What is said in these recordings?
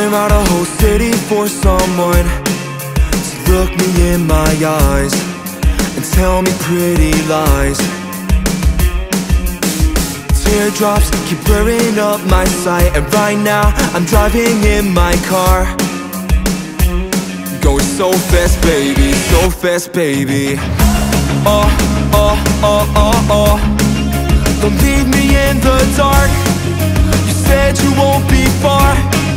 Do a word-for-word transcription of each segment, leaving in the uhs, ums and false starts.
clear out a whole city for someone to look me in my eyes and tell me pretty lies. Teardrops keep blurring up my sight, and right now I'm driving in my car, going so fast, baby, so fast, baby. Oh, oh, oh, oh, oh. Don't leave me in the dark. You said you won't be far.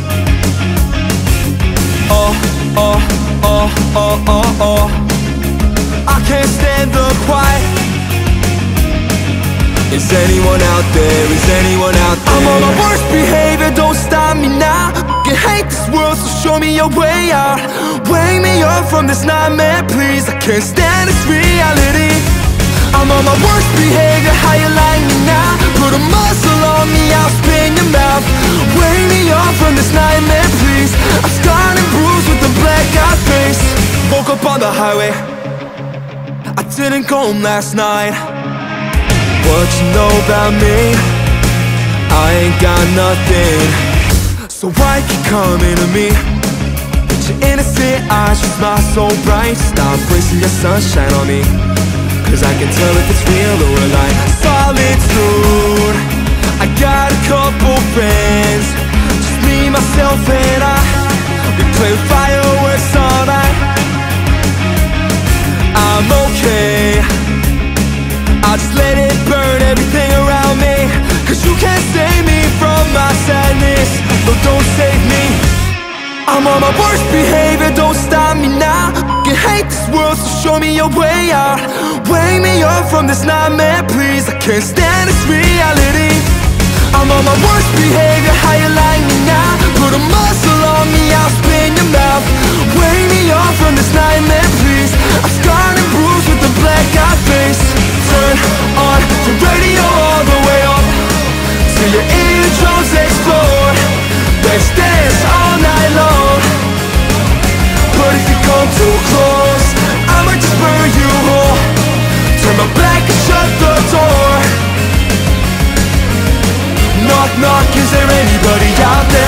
Oh, oh, oh, oh, oh, oh. I can't stand the quiet. Is anyone out there? Is anyone out there? I'm on my worst behavior, don't stop me now. I hate this world, so show me your way out. Wake me up from this nightmare, please. I can't stand this reality. I'm on my worst behavior, how you like me now? Put a muzzle on me, I'll spin your mouth. Wake me up from this nightmare, please. I'm scarred and bruised with a black-eyed face. Woke up on the highway, I didn't go home last night. What you know about me? I ain't got nothing. So why keep coming to me? With your innocent eyes, you smile so bright. Stop wasting your sunshine on me, cause I can tell if it's real or a lie. Solitude, I got a couple friends, just me, myself and I. We play fireworks all night. I'm okay, I'll just let it burn everything around me, cause you can't save me from my sadness. No, don't save me. I'm on my worst behavior, don't stop me now. I hate this world, so show me your way out. Wake me up from this nightmare, please. I can't stand this reality. I'm on my worst behavior, how you like me now? Put a muzzle on me, I'll spin your mouth. Wake me up from this nightmare, please. I'm scarred and bruised with a black-eyed face. Turn on your radio all the way up till your eardrums explode. Let's dance all night long, but if you come too close, I might just burn you whole. Turn my back and shut the door. Knock, knock, is there anybody out there?